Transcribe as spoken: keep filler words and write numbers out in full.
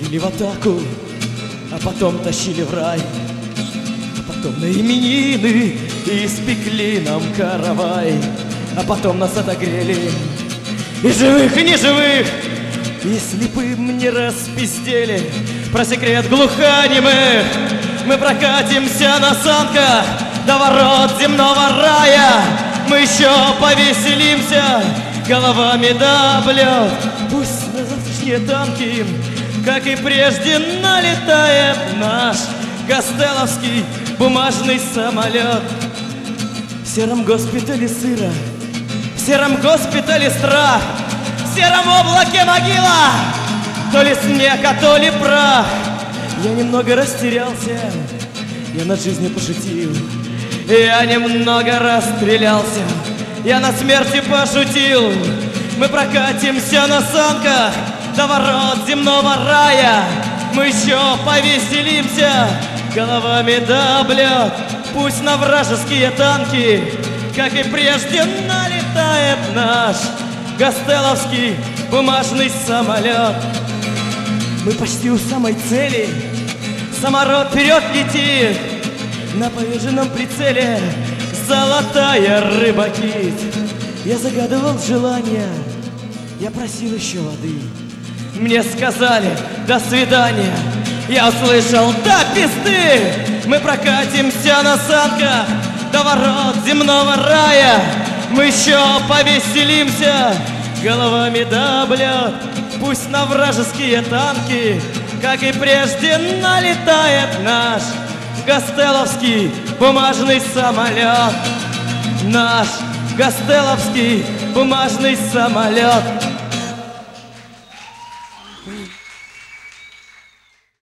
Вели в атаку, а потом тащили в рай, а потом на именины испекли нам каравай, а потом нас отогрели и живых, и неживых, и слепым не распиздели. Про секрет глухонемых мы прокатимся на санках до ворот земного рая. Мы еще повеселимся головами до облет. Пусть на завтрашние танки, как и прежде, налетает наш гастелловский бумажный самолет. В сером госпитале сыро, в сером госпитале страх, в сером облаке могила, то ли снег, а то ли прах. Я немного растерялся, я над жизнью пошутил. Я немного расстрелялся, я на смерти пошутил. Мы прокатимся на санках до ворот земного рая. Мы еще повеселимся головами до облет. Пусть на вражеские танки, как и прежде, налетает наш гастелловский бумажный самолет. Мы почти у самой цели, самолет вперед летит, на поверженном прицеле золотая рыба-кит. Я загадывал желания, я просил еще воды. Мне сказали до свидания, я услышал до пизды. Мы прокатимся на санках до ворот земного рая. Мы еще повеселимся головами до облет. Пусть на вражеские танки, как и прежде, налетает наш гастелловский бумажный самолет. Наш гастелловский бумажный самолет.